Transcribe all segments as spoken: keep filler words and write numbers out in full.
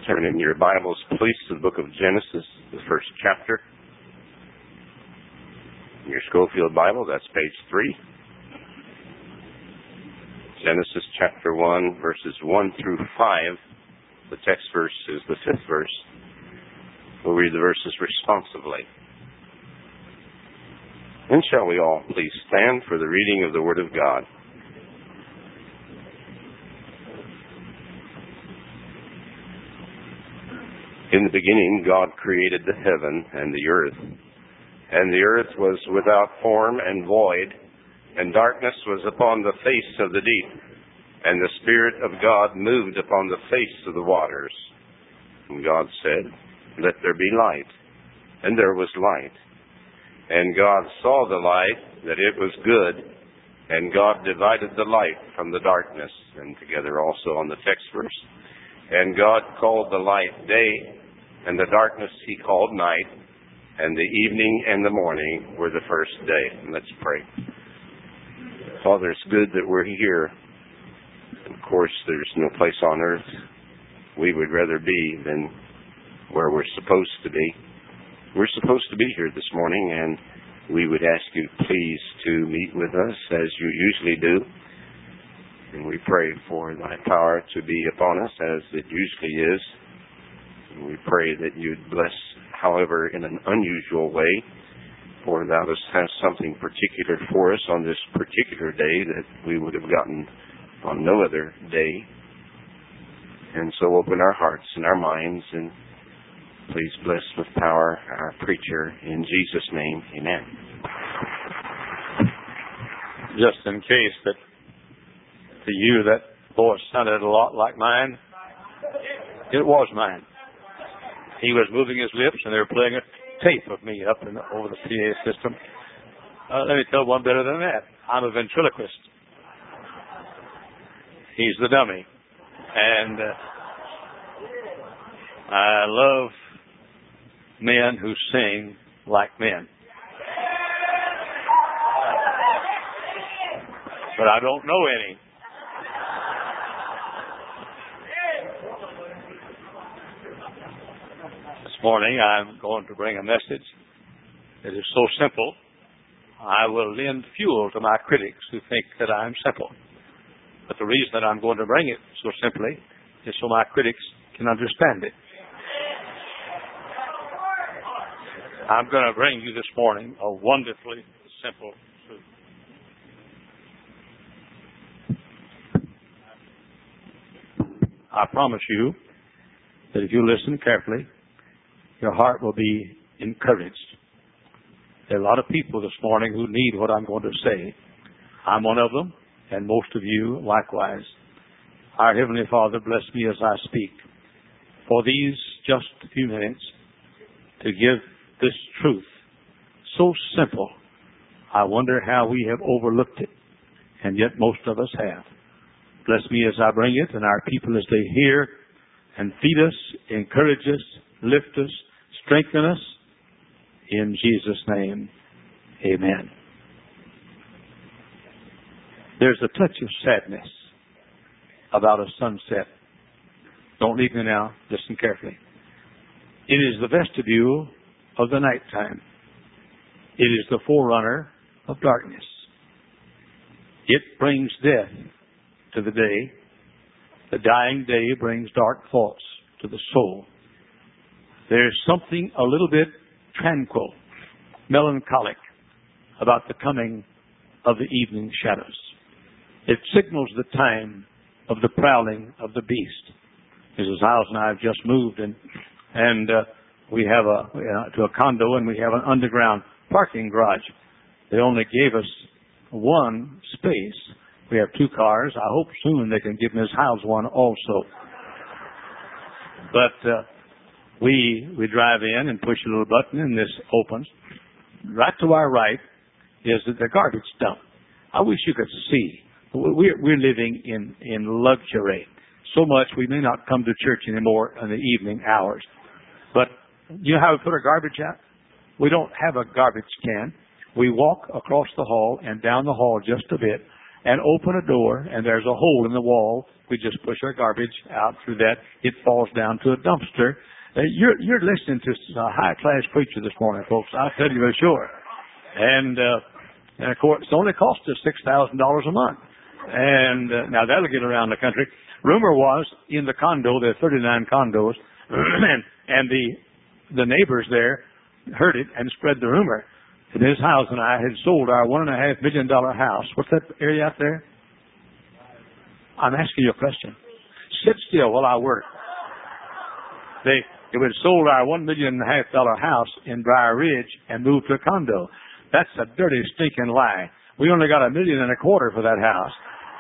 Turn in your Bibles, please, to the book of Genesis, the first chapter. In your Schofield Bible, that's page three. Genesis chapter one, verses one through five. The text verse is the fifth verse. We'll read the verses responsively. And shall we all please stand for the reading of the Word of God. In the beginning, God created the heaven and the earth. And the earth was without form and void, and darkness was upon the face of the deep. And the Spirit of God moved upon the face of the waters. And God said, "Let there be light." And there was light. And God saw the light, that it was good. And God divided the light from the darkness. And together also on the text verse. And God called the light day, and the darkness he called night, and the evening and the morning were the first day. And let's pray. Father, it's good that we're here. Of course, there's no place on earth we would rather be than where we're supposed to be. We're supposed to be here this morning, and we would ask you, please, to meet with us as you usually do. And we pray for thy power to be upon us as it usually is. And we pray that you'd bless, however, in an unusual way, for thou dost have something particular for us on this particular day that we would have gotten on no other day. And so open our hearts and our minds, and please bless with power our preacher. In Jesus' name, amen. Just in case that to you that voice sounded a lot like mine, it was mine. He was moving his lips, and they were playing a tape of me up in, over the P A system. Uh, let me tell one better than that. I'm a ventriloquist. He's the dummy. And uh, I love men who sing like men. But I don't know any. This morning I'm going to bring a message that is so simple, I will lend fuel to my critics who think that I'm simple. But the reason that I'm going to bring it so simply is so my critics can understand it. I'm going to bring you this morning a wonderfully simple truth. I promise you that if you listen carefully, your heart will be encouraged. There are a lot of people this morning who need what I'm going to say. I'm one of them, and most of you likewise. Our Heavenly Father, bless me as I speak. For these just few minutes to give this truth, so simple, I wonder how we have overlooked it, and yet most of us have. Bless me as I bring it, and our people as they hear, and feed us, encourage us, lift us, strengthen us. In Jesus' name, amen. There's a touch of sadness about a sunset. Don't leave me now. Listen carefully. It is the vestibule of the nighttime. It is the forerunner of darkness. It brings death to the day. The dying day brings dark thoughts to the soul. There's something a little bit tranquil, melancholic about the coming of the evening shadows. It signals the time of the prowling of the beast. Missus Hiles and I have just moved, and and uh, we have a uh, to a condo, and we have an underground parking garage. They only gave us one space. We have two cars. I hope soon they can give Miz Hiles one also. But uh, we we drive in and push a little button, and this opens. Right to our right is the garbage dump. I wish you could see. We're, we're living in, in luxury. So much we may not come to church anymore in the evening hours. But you know how we put our garbage out? We don't have a garbage can. We walk across the hall and down the hall just a bit, and open a door, and there's a hole in the wall. We just push our garbage out through that. It falls down to a dumpster. Uh, you're, you're listening to a high-class preacher this morning, folks. I'll tell you for sure. And, uh, and, of course, it's only cost us six thousand dollars a month. And uh, now that'll get around the country. Rumor was in the condo, there are thirty-nine condos, and, and the the neighbors there heard it and spread the rumor. And his house and I had sold our one and a half million dollar house. What's that area out there? I'm asking you a question. Sit still while I work. They it had sold our one million and a half dollar house in Briar Ridge and moved to a condo. That's a dirty, stinking lie. We only got a million and a quarter for that house.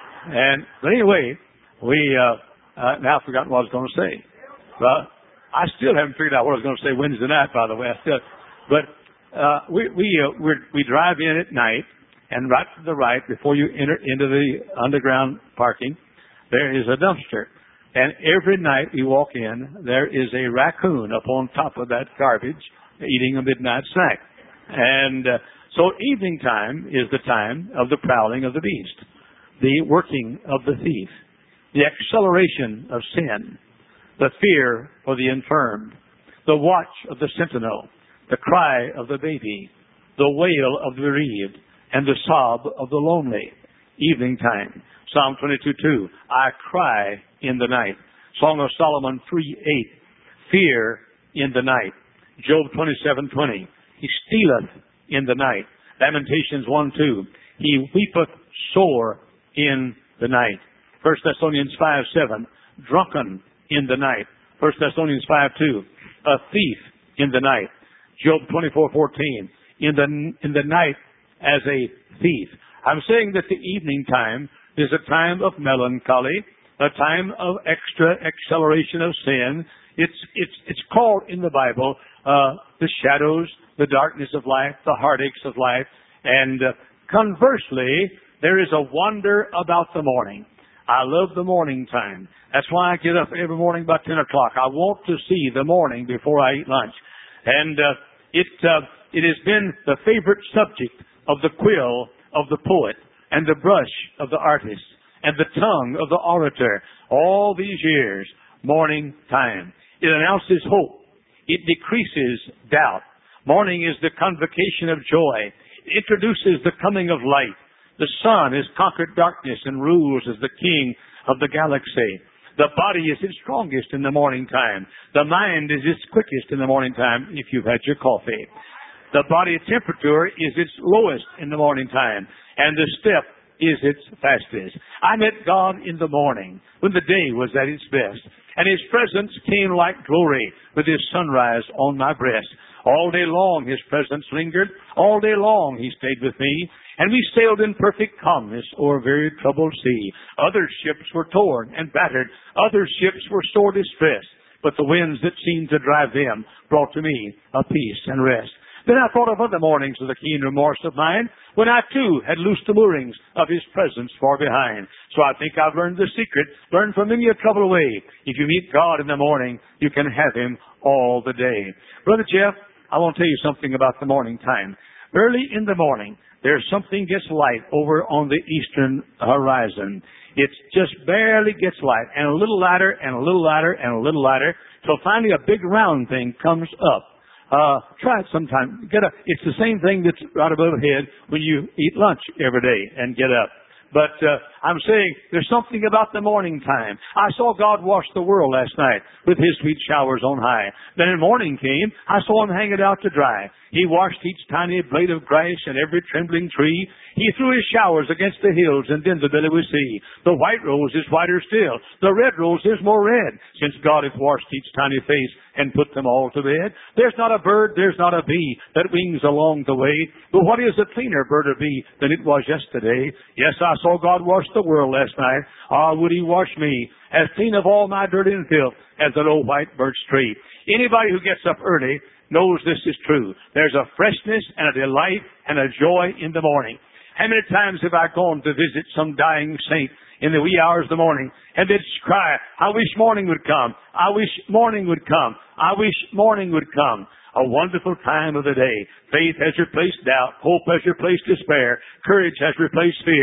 And but anyway, we uh, uh now I've forgotten what I was going to say. But I still haven't figured out what I was going to say Wednesday night, by the way. I still, but uh, we we uh, we're, we drive in at night, and right to the right before you enter into the underground parking, there is a dumpster. And every night we walk in, there is a raccoon up on top of that garbage eating a midnight snack. And uh, so evening time is the time of the prowling of the beast, the working of the thief, the acceleration of sin, the fear for the infirm, the watch of the sentinel, the cry of the baby, the wail of the bereaved, and the sob of the lonely. Evening time. Psalm twenty-two two, I cry in the night. Song of Solomon three eight, fear in the night. Job twenty-seven twenty, he stealeth in the night. Lamentations one two, he weepeth sore in the night. First Thessalonians five seven, drunken in the night. First Thessalonians five two, a thief in the night. Job twenty-four fourteen, in the in the night as a thief. I'm saying that the evening time is a time of melancholy, a time of extra acceleration of sin. It's it's it's called in the Bible uh, the shadows, the darkness of life, the heartaches of life, and uh, conversely, there is a wonder about the morning. I love the morning time. That's why I get up every morning about ten o'clock. I want to see the morning before I eat lunch. And uh, it uh, it has been the favorite subject of the quill of the poet and the brush of the artist and the tongue of the orator all these years. Morning time. It announces hope. It decreases doubt. Morning is the convocation of joy. It introduces the coming of light. The sun has conquered darkness and rules as the king of the galaxy. The body is its strongest in the morning time. The mind is its quickest in the morning time if you've had your coffee. The body temperature is its lowest in the morning time. And the step is its fastest. I met God in the morning when the day was at its best. And His presence came like glory with His sunrise on my breast. All day long His presence lingered. All day long He stayed with me. And we sailed in perfect calmness o'er a very troubled sea. Other ships were torn and battered. Other ships were sore distressed. But the winds that seemed to drive them brought to me a peace and rest. Then I thought of other mornings with a keen remorse of mine, when I too had loosed the moorings of His presence far behind. So I think I've learned the secret, learned from many a troubled way. If you meet God in the morning, you can have Him all the day. Brother Jeff, I want to tell you something about the morning time. Early in the morning, there's something gets light over on the eastern horizon. It just barely gets light, and a little lighter, and a little lighter, and a little lighter, till finally a big round thing comes up. Uh, try it sometime. Get up. It's the same thing that's right above the head when you eat lunch every day and get up. But uh, I'm saying there's something about the morning time. I saw God wash the world last night with His sweet showers on high. Then when morning came, I saw Him hang it out to dry. He washed each tiny blade of grass and every trembling tree. He threw His showers against the hills, and then the billowy sea. The white rose is whiter still. The red rose is more red, since God hath washed each tiny face and put them all to bed. There's not a bird, there's not a bee that wings along the way. But what is a cleaner bird or bee than it was yesterday? Yes, I saw God wash the world last night. Ah, would He wash me as clean of all my dirt and filth as that old white birch tree? Anybody who gets up early knows this is true. There's a freshness and a delight and a joy in the morning. How many times have I gone to visit some dying saint in the wee hours of the morning, and they'd cry, I wish morning would come. I wish morning would come. I wish morning would come. A wonderful time of the day. Faith has replaced doubt. Hope has replaced despair. Courage has replaced fear.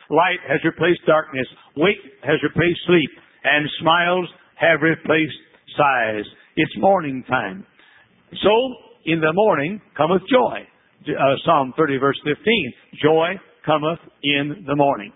Light has replaced darkness. Wait has replaced sleep. And smiles have replaced sighs. It's morning time. So, in the morning cometh joy. Uh, Psalm thirty, verse fifteen. Joy cometh in the morning.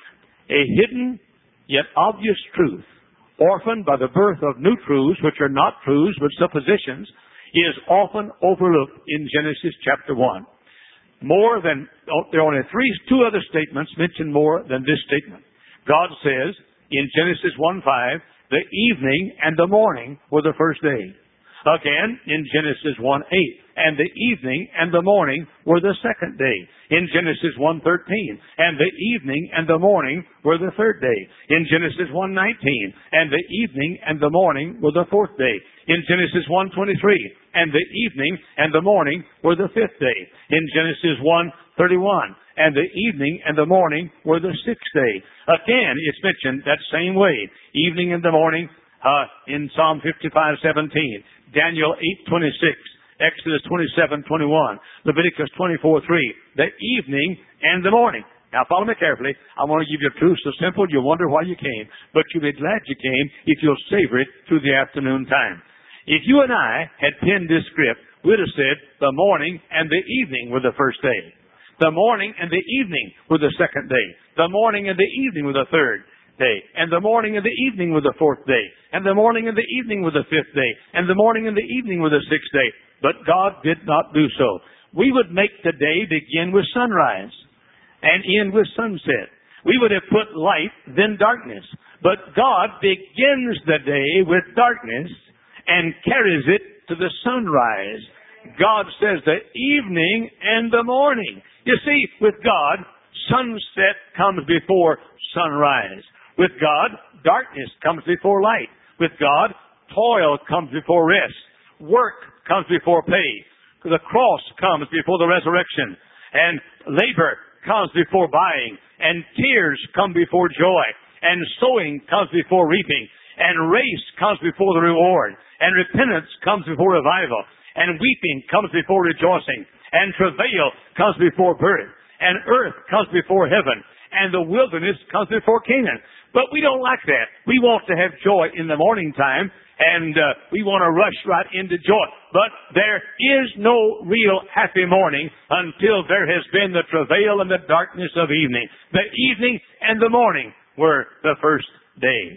A hidden yet obvious truth, orphaned by the birth of new truths, which are not truths but suppositions, is often overlooked in Genesis chapter one. More than, there are only three, two other statements mention more than this statement. God says in Genesis one five, the evening and the morning were the first day. Again, in Genesis one eight, and the evening and the morning were the second day. In Genesis one thirteen, and the evening and the morning were the third day. In Genesis one nineteen, and the evening and the morning were the fourth day. In Genesis one twenty-three, and the evening and the morning were the fifth day. In Genesis one thirty-one, and the evening and the morning were the sixth day. Again, it's mentioned that same way, evening and the morning, uh, in Psalm fifty-five seventeen. Daniel eight twenty-six, Exodus twenty-seven twenty-one, Leviticus twenty-four three, the evening and the morning. Now follow me carefully. I want to give you a truth so simple you'll wonder why you came. But you'll be glad you came if you'll savor it through the afternoon time. If you and I had penned this script, we'd have said the morning and the evening were the first day. The morning and the evening were the second day. The morning and the evening were the third day. And the morning and the evening were the fourth day. And the morning and the evening were the fifth day. And the morning and the evening were the sixth day. But God did not do so. We would make the day begin with sunrise and end with sunset. We would have put light, then darkness. But God begins the day with darkness and carries it to the sunrise. God says the evening and the morning. You see, with God, sunset comes before sunrise. With God, darkness comes before light. With God, toil comes before rest. Work comes before pay. The cross comes before the resurrection. And labor comes before buying. And tears come before joy. And sowing comes before reaping. And race comes before the reward. And repentance comes before revival. And weeping comes before rejoicing. And travail comes before birth. And earth comes before heaven. And the wilderness comes before Canaan. But we don't like that. We want to have joy in the morning time, and uh, we want to rush right into joy. But there is no real happy morning until there has been the travail and the darkness of evening. The evening and the morning were the first day.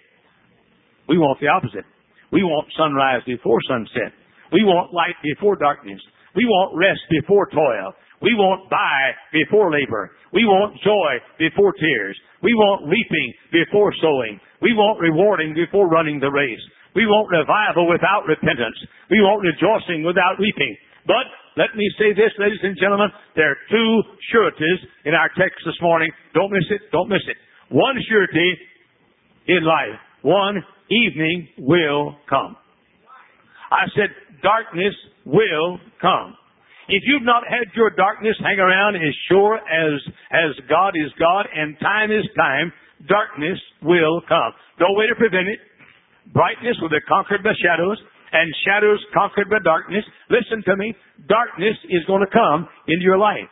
We want the opposite. We want sunrise before sunset. We want light before darkness. We want rest before toil. We want buy before labor. We want joy before tears. We want reaping before sowing. We want rewarding before running the race. We want revival without repentance. We want rejoicing without weeping. But let me say this, ladies and gentlemen, there are two sureties in our text this morning. Don't miss it. Don't miss it. One surety in life. One, evening will come. I said darkness will come. If you've not had your darkness hang around as sure as, as God is God and time is time, darkness will come. No way to prevent it. Brightness will be conquered by shadows, and shadows conquered by darkness. Listen to me. Darkness is going to come into your life.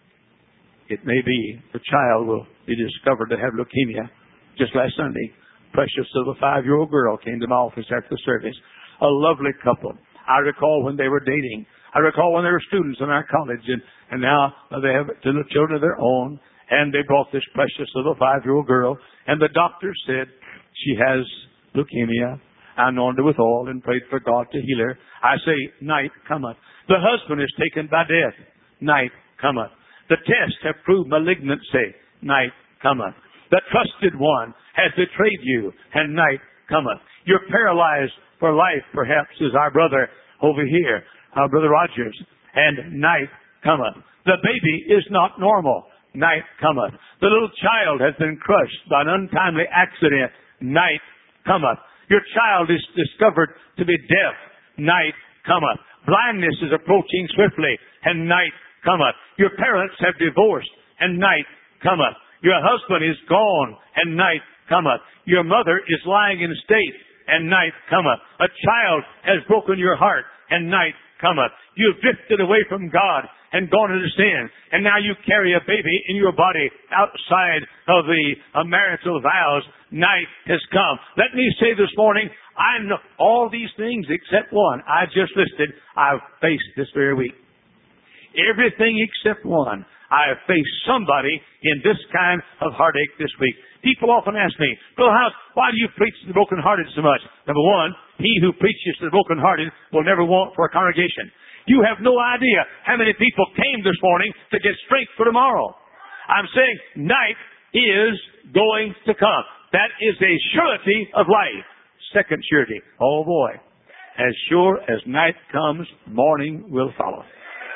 It may be the child will be discovered to have leukemia. Just last Sunday, precious little five-year-old girl came to my office after the service. A lovely couple. I recall when they were dating. I recall when they were students in our college, and, and now they have little children of their own, and they brought this precious little five-year-old girl, and the doctor said she has leukemia. I anointed her with oil and prayed for God to heal her. I say, night cometh. The husband is taken by death. Night cometh. The tests have proved malignancy. Night cometh. The trusted one has betrayed you, and night cometh. You're paralyzed for life, perhaps, as our brother over here. Uh, Brother Rogers, and night cometh. The baby is not normal. Night cometh. The little child has been crushed by an untimely accident. Night cometh. Your child is discovered to be deaf. Night cometh. Blindness is approaching swiftly, and night cometh. Your parents have divorced, and night cometh. Your husband is gone, and night cometh. Your mother is lying in state, and night cometh. A child has broken your heart, and night cometh. You've drifted away from God and gone into sin. And now you carry a baby in your body outside of the uh, marital vows. Night has come. Let me say this morning, I know all these things except one I just listed I've faced this very week. Everything except one. I have faced somebody in this kind of heartache this week. People often ask me, Brother House, why do you preach to the brokenhearted so much? Number one, he who preaches to the brokenhearted will never want for a congregation. You have no idea how many people came this morning to get strength for tomorrow. I'm saying night is going to come. That is a surety of life. Second surety. Oh boy. As sure as night comes, morning will follow.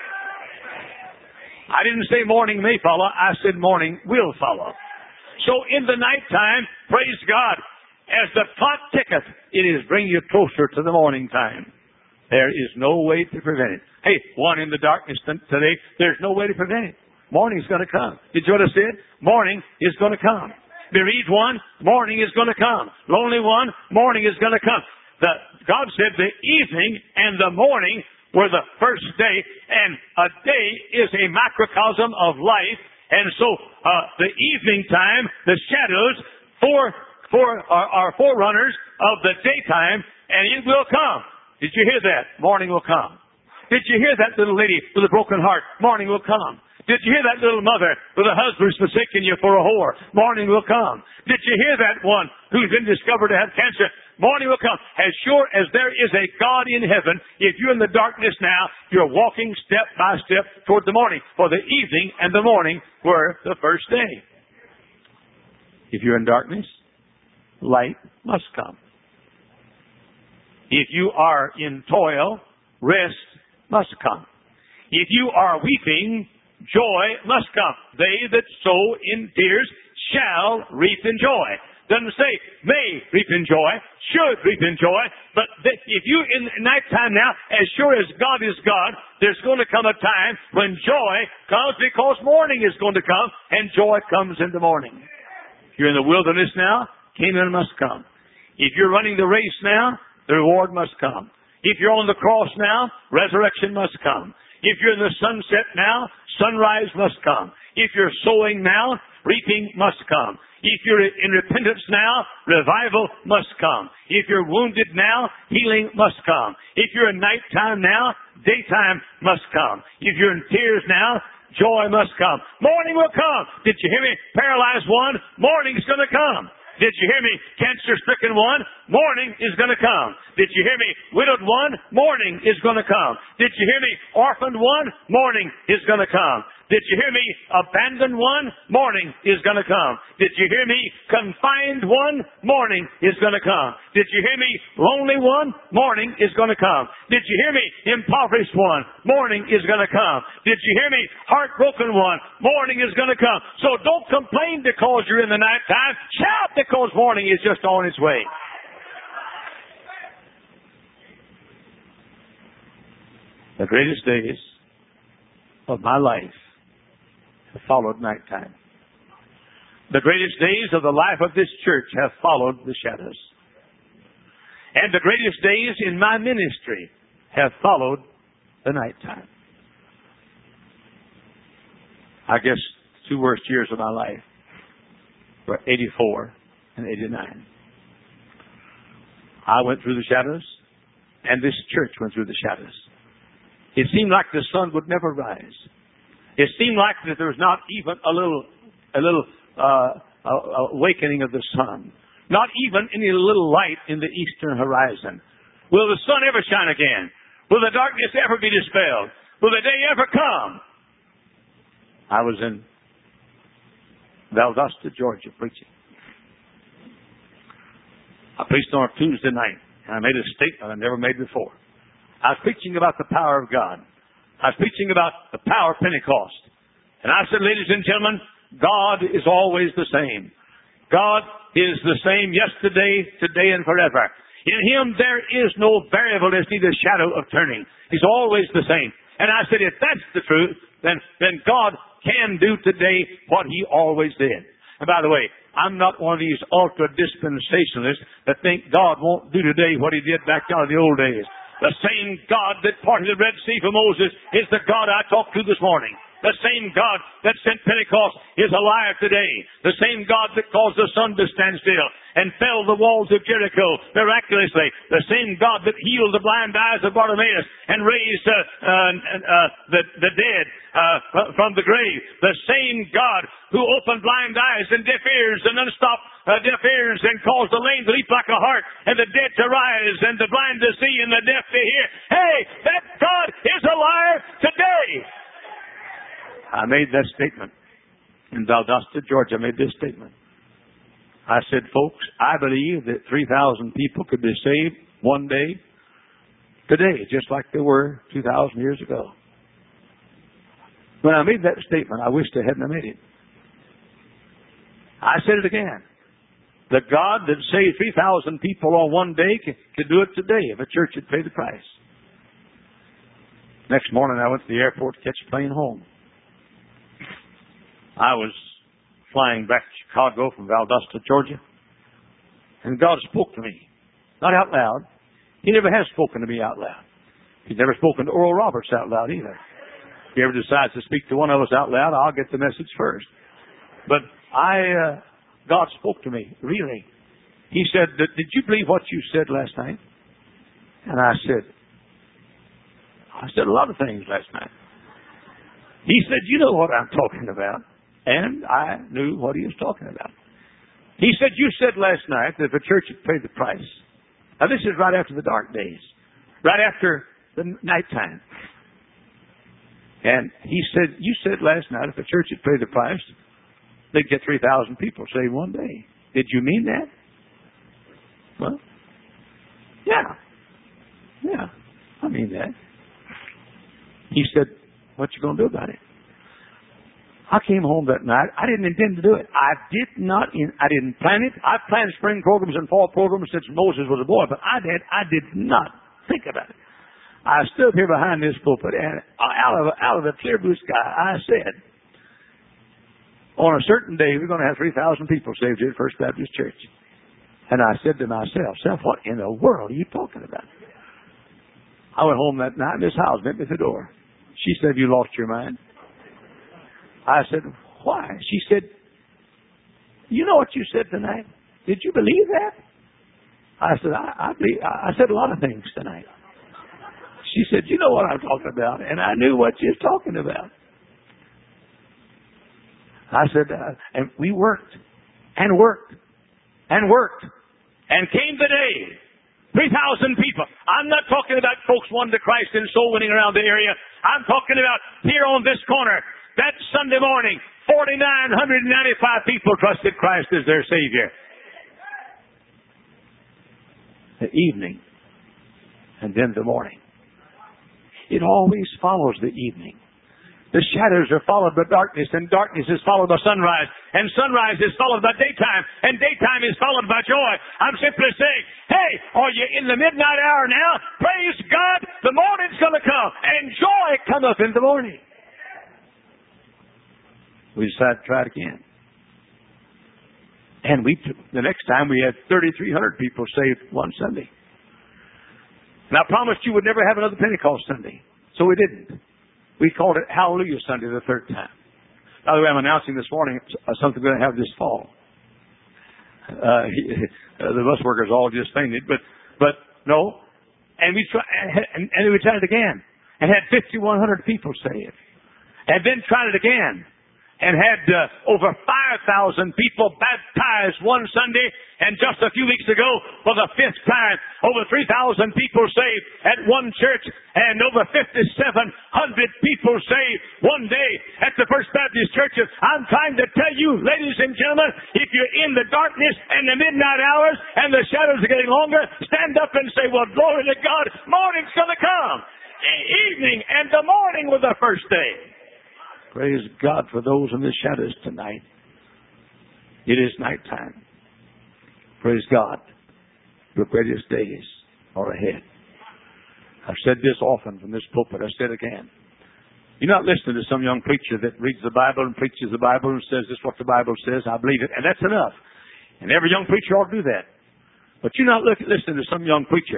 I didn't say morning may follow. I said morning will follow. So in the nighttime, praise God, as the clock ticketh, it is bringing you closer to the morning time. There is no way to prevent it. Hey, one in the darkness today, there's no way to prevent it. Morning's going to come. Did you what I said? Morning is going to come. Bereaved one, morning is going to come. Lonely one, morning is going to come. The, God said the evening and the morning were the first day, and a day is a macrocosm of life, and so uh, the evening time, the shadows, for, for, are, are forerunners of the daytime, and it will come. Did you hear that? Morning will come. Did you hear that little lady with a broken heart? Morning will come. Did you hear that little mother with a husband who's forsaken you for a whore? Morning will come. Did you hear that one who's been discovered to have cancer? Morning will come. As sure as there is a God in heaven, if you're in the darkness now, you're walking step by step toward the morning. For the evening and the morning were the first day. If you're in darkness, light must come. If you are in toil, rest must come. If you are weeping, joy must come. They that sow in tears shall reap in joy. Doesn't say may reap in joy, should reap in joy, but that if you in nighttime now, as sure as God is God, there's going to come a time when joy comes because morning is going to come, and joy comes in the morning. If you're in the wilderness now, Canaan must come. If you're running the race now, the reward must come. If you're on the cross now, resurrection must come. If you're in the sunset now, sunrise must come. If you're sowing now, reaping must come. If you're in repentance now, revival must come. If you're wounded now, healing must come. If you're in nighttime now, daytime must come. If you're in tears now, joy must come. Morning will come. Did you hear me? Paralyzed one, morning's going to come. Did you hear me? Cancer-stricken one, morning is going to come. Did you hear me? Widowed one, morning is going to come. Did you hear me? Orphaned one, morning is going to come. Did you hear me? Abandoned one, morning is going to come. Did you hear me? Confined one, morning is going to come. Did you hear me? Lonely one, morning is going to come. Did you hear me? Impoverished one, morning is going to come. Did you hear me? Heartbroken one, morning is going to come. So don't complain because you're in the nighttime. Shout because morning is just on its way. The greatest days of my life have followed nighttime. The greatest days of the life of this church have followed the shadows. And the greatest days in my ministry have followed the nighttime. I guess two worst years of my life were eighty-four and eighty-nine. I went through the shadows, and this church went through the shadows. It seemed like the sun would never rise. It seemed like that there was not even a little, a little uh, uh, awakening of the sun. Not even any little light in the eastern horizon. Will the sun ever shine again? Will the darkness ever be dispelled? Will the day ever come? I was in Valdosta, Georgia, preaching. I preached on a Tuesday night, and I made a statement I never made before. I was preaching about the power of God. I was preaching about the power of Pentecost. And I said, ladies and gentlemen, God is always the same. God is the same yesterday, today, and forever. In Him there is no variableness, neither shadow of turning. He's always the same. And I said, if that's the truth, then, then God can do today what He always did. And by the way, I'm not one of these ultra-dispensationalists that think God won't do today what He did back down in the old days. The same God that parted the Red Sea for Moses is the God I talked to this morning. The same God that sent Pentecost is alive today. The same God that caused the sun to stand still and fell the walls of Jericho miraculously. The same God that healed the blind eyes of Bartimaeus and raised uh, uh, uh, the, the dead uh, from the grave. The same God who opened blind eyes and deaf ears and unstopped uh, deaf ears and caused the lame to leap like a hart and the dead to rise and the blind to see and the deaf to hear. Hey, that God is alive today. I made that statement in Valdosta, Georgia. I made this statement. I said, folks, I believe that three thousand people could be saved one day, today, just like they were two thousand years ago. When I made that statement, I wished I hadn't made it. I said it again. The God that saved three thousand people on one day could, could do it today if a church had paid the price. Next morning, I went to the airport to catch a plane home. I was flying back to Chicago from Valdosta, Georgia, and God spoke to me. Not out loud. He never has spoken to me out loud. He's never spoken to Oral Roberts out loud either. If he ever decides to speak to one of us out loud, I'll get the message first. But I, uh, God spoke to me, really. He said, did you believe what you said last night? And I said, I said a lot of things last night. He said, you know what I'm talking about. And I knew what he was talking about. He said, you said last night that if a church had paid the price. Now this is right after the dark days. Right after the nighttime. And he said, you said last night if a church had paid the price, they'd get three thousand people saved one day. Did you mean that? Well, yeah. Yeah, I mean that. He said, what you going to do about it? I came home that night. I didn't intend to do it. I did not. In, I didn't plan it. I've planned spring programs and fall programs since Moses was a boy, but I did. I did not think about it. I stood here behind this pulpit, and out of out of the clear blue sky, I said, "On a certain day, we're going to have three thousand people saved here at First Baptist Church." And I said to myself, "Self, what in the world are you talking about?" I went home that night. Miss Howes met me at the door. She said, "You lost your mind?" I said, why? She said, you know what you said tonight? Did you believe that? I said, I, I, believe, I said a lot of things tonight. She said, you know what I'm talking about. And I knew what you was talking about. I said, uh, and we worked and worked and worked and came the day. three thousand people. I'm not talking about folks won to Christ and soul winning around the area. I'm talking about here on this corner. That Sunday morning, four thousand nine hundred ninety-five people trusted Christ as their Savior. The evening, and then the morning. It always follows the evening. The shadows are followed by darkness, and darkness is followed by sunrise, and sunrise is followed by daytime, and daytime is followed by joy. I'm simply saying, hey, are you in the midnight hour now? Praise God, the morning's going to come, and joy cometh in the morning. We decided to try it again. And we took, the next time we had thirty-three hundred people saved one Sunday. And I promised you would never have another Pentecost Sunday. So we didn't. We called it Hallelujah Sunday the third time. By the way, I'm announcing this morning something we're going to have this fall. Uh, the bus workers all just fainted, but, but no. And we tried, and, and we tried it again and had fifty-one hundred people saved. And then tried it again. And had uh, over five thousand people baptized one Sunday. And just a few weeks ago, for the fifth time, over three thousand people saved at one church. And over fifty-seven hundred people saved one day at the First Baptist Churches. I'm trying to tell you, ladies and gentlemen, if you're in the darkness and the midnight hours and the shadows are getting longer, stand up and say, well, glory to God, morning's going to come. Evening and the morning were the first day. Praise God for those in the shadows tonight. It is nighttime. Praise God. Your greatest days are ahead. I've said this often from this pulpit. I said again. You're not listening to some young preacher that reads the Bible and preaches the Bible and says this is what the Bible says. I believe it. And that's enough. And every young preacher ought to do that. But you're not listening to some young preacher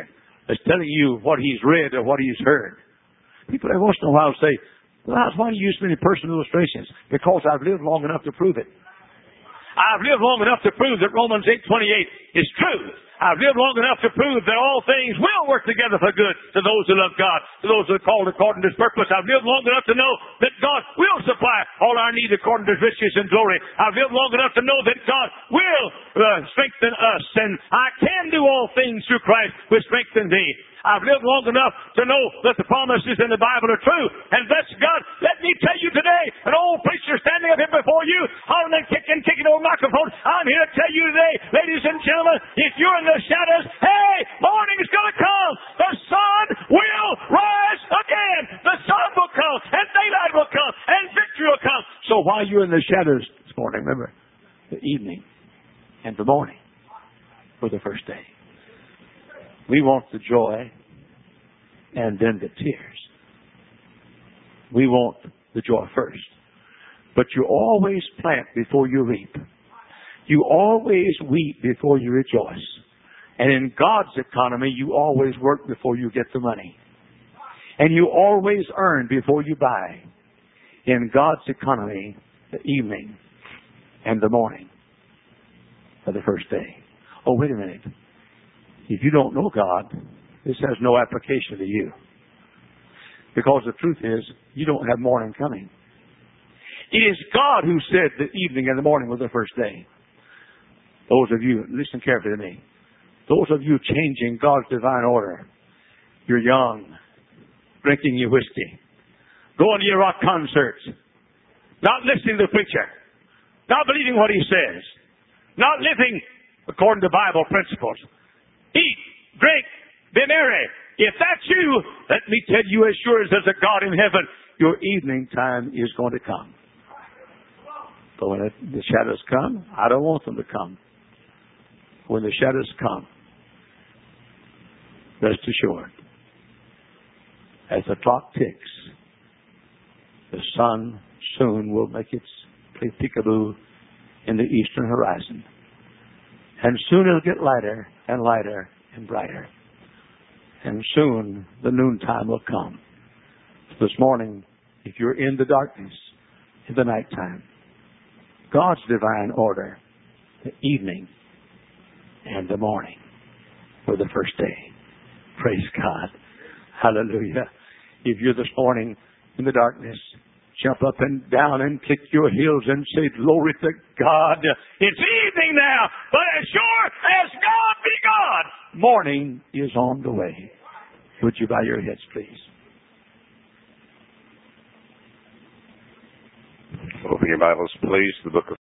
is telling you what he's read or what he's heard. People every once in a while say, well, why do you use so many personal illustrations? Because I've lived long enough to prove it. I've lived long enough to prove that Romans eight twenty-eight is true. I've lived long enough to prove that all things will work together for good to those who love God, to those who are called according to His purpose. I've lived long enough to know that God will supply all our need according to His riches and glory. I've lived long enough to know that God will uh, strengthen us, and I can do all things through Christ which strengthens me. I've lived long enough to know that the promises in the Bible are true. And bless God, let me tell you today, an old preacher standing up here before you, hollering and kicking, kicking over a microphone, I'm here to tell you today, ladies and gentlemen, if you're in the shadows, hey, morning is going to come. The sun will rise again. The sun will come, and daylight will come, and victory will come. So while you're in the shadows this morning, remember, the evening and the morning were the first day. We want the joy and then the tears. We want the joy first. But you always plant before you reap. You always weep before you rejoice. And in God's economy, you always work before you get the money. And you always earn before you buy. In God's economy, the evening and the morning are the first day. Oh, wait a minute. If you don't know God, this has no application to you. Because the truth is, you don't have morning coming. It is God who said the evening and the morning was the first day. Those of you, listen carefully to me. Those of you changing God's divine order. You're young, drinking your whiskey, going to your rock concerts, not listening to the preacher, not believing what he says, not living according to Bible principles. Eat, drink, be merry. If that's you, let me tell you as sure as there's a God in heaven, your evening time is going to come. But when it, the shadows come, I don't want them to come. When the shadows come, rest assured, as the clock ticks, the sun soon will make its peekaboo in the eastern horizon. And soon it'll get lighter and lighter and brighter. And soon the noontime will come. This morning, if you're in the darkness, in the nighttime, God's divine order, the evening and the morning were the first day. Praise God. Hallelujah. If you're this morning in the darkness, jump up and down and kick your heels and say, glory to God. It's evening now, but as sure as God be God, morning is on the way. Would you bow your heads, please? Open your Bibles, please, the book of